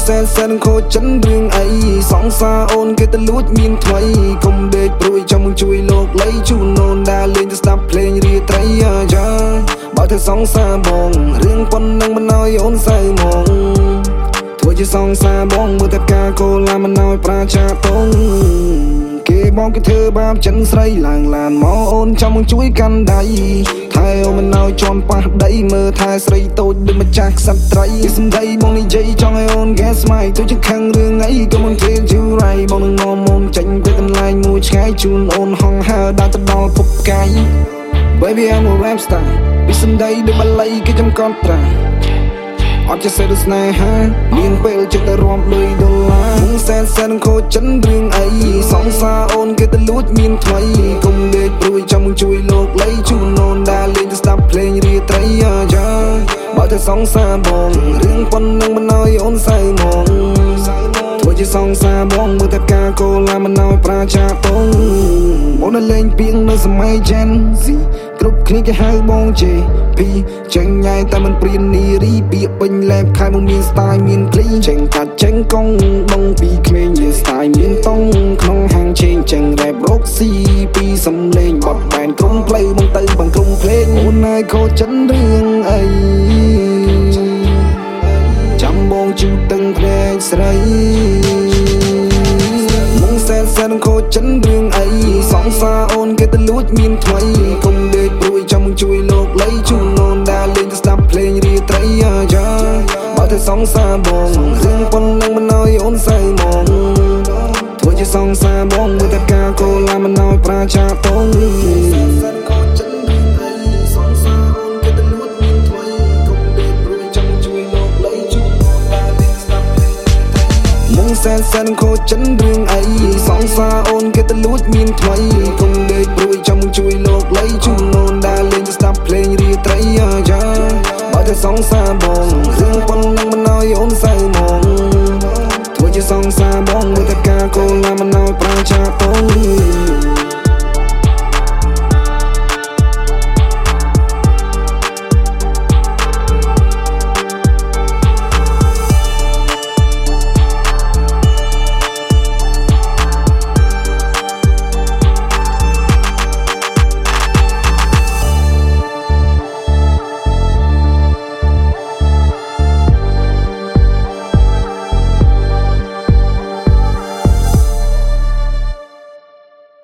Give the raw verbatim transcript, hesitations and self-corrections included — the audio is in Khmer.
សែនសែនខូចចិនរឿងអីសងសាអូនគេទៅលួចមានថ្មីកុំដេកព្រួយចាំมึงជួយលោកលៃជូនអូនដើរលេងទៅស្ដាប់ភ្លេងរាត្រីអាយ៉ាបើធ្វើសងសាបងរឿងប៉ុណ្ណឹងមិនឲ្យអូនសៅមកធ្វើជាសងសាបងមើលតែការកូឡាមិនឲ្យប្រាចាតងគេបងគេធ្វើបាបចិនស្រីឡើងឡានមកអូនចាំมึงជួយកាន់ដៃថែអូនមិនឲ្យជន់ប៉ះដីមើលថែស្រីតូចដូចម្ចាស់ក្សត្រីសំដីបងនិយាយចង់ឲ្យអូន guess my ទៅជាខឹងរឿងអីក៏មិនធ្វើជឿរៃបងនឹងងំមុំចេញទៅកន្លែងមួយឆ្ងាយជូនអូនហងហើដល់ទៅដល់ពុកកាយ Baby I'm a rap star ពីសំដីដូចបល័យគេចំកត់ត្រាអត់ចេះសេះស្នេហាមានពេលចិត្តទៅរួមលុយដុល្លារមុងសែនសែនខូចចិនរឿងអីសងសាអូនគេទៅលួចមានថ្មីកុំដេកព្រួយចាំมึงជួយលោកលៃជូនអូនដើរលេងទៅស្ដាប់ភ្លេងរាត្រីអាយ៉ាបើទៅសងសាបងរឿងប៉ុណ្ណឹងមិនឲ្យអូនសៅមកធ្វើជាសងសាបងមើលតែការកូឡាមិនឲ្យប្រាចាតងអូនលេងពីងនៅសម័យ Gen Z គ្រប់គ្នាគេហៅបងជេពីចេញញ៉ៃតែមិនព្រៀននារីពាក្យពេញលែបខែមកមាន style មាន clean ចេញកាត់ចេញកងបងពីក្មេងមាន style មានតង់ក្នុងហាងជេងចេញ rap rock ស៊ីពីសំលេងបត់បែនក្រុមផ្លូវបងទៅបងក្រុមភ្លេងអូនហើយខូចចិនរឿងអីចាំបងជូតទាំងភ្នែកស្រីមុងសែនសែនខូចចិនរឿងអីសងសាអូនគេទៅលួចមានថ្មីកុំដេកព្រួយចាំมึងជួយលោកលៃជូនអូនដើរលេងទៅស្ដាប់ភ្លេងរាត្រីអាយ៉ាបើទៅសងសាបងរឿងប៉ុណ្ណឹងមិនឲ្យអូនសៅមកធ្វើជាសងសាបងមើលតែការកូឡាមិនឲ្យប្រាចាតងសែនសែនខូចចិនរឿងអីសងសាអូនគេទៅលួចមានថ្មីកុំដេកព្រួយចាំมึงជួយលោកលៃជូនអូនដើរលេងទៅស្ដាប់ភ្លេងរាត្រីអាយ៉ាបើទៅសងសាបងរឿងប៉ុណ្ណឹងមិនឲ្យអូនសៅមកធ្វើជាសងសាបងមើលតែការកូឡាមិនឲ្យប្រាចាតង